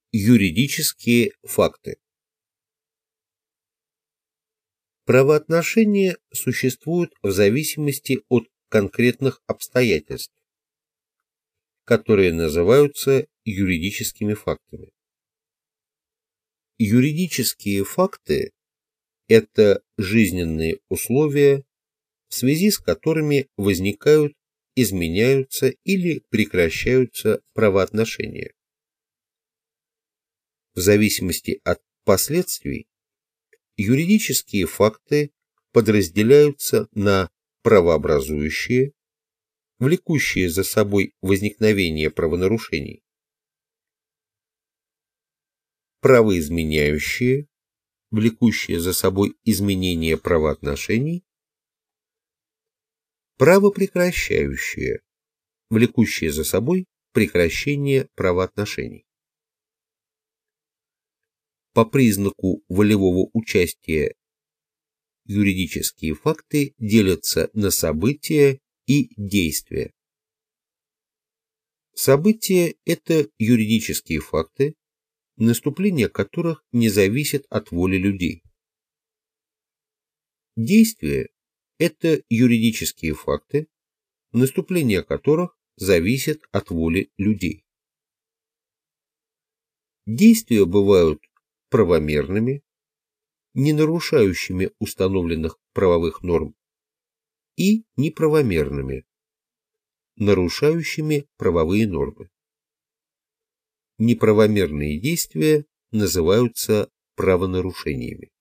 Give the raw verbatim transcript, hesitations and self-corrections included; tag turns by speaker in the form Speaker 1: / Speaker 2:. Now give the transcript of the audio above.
Speaker 1: Юридические факты. Правоотношения существуют в зависимости от конкретных обстоятельств, которые называются юридическими фактами. Юридические факты – это жизненные условия, в связи с которыми возникают, изменяются или прекращаются правоотношения. В зависимости от последствий юридические факты подразделяются на правообразующие, влекущие за собой возникновение правонарушений, правоизменяющие, влекущие за собой изменение правоотношений, правопрекращающие, влекущие за собой прекращение правоотношений. По признаку волевого участия юридические факты делятся на события и действия. События – это юридические факты, наступление которых не зависит от воли людей. Действия – это юридические факты, наступление которых зависит от воли людей. Действия бывают правомерными, не нарушающими установленных правовых норм, и неправомерными, нарушающими правовые нормы. Неправомерные действия называются правонарушениями.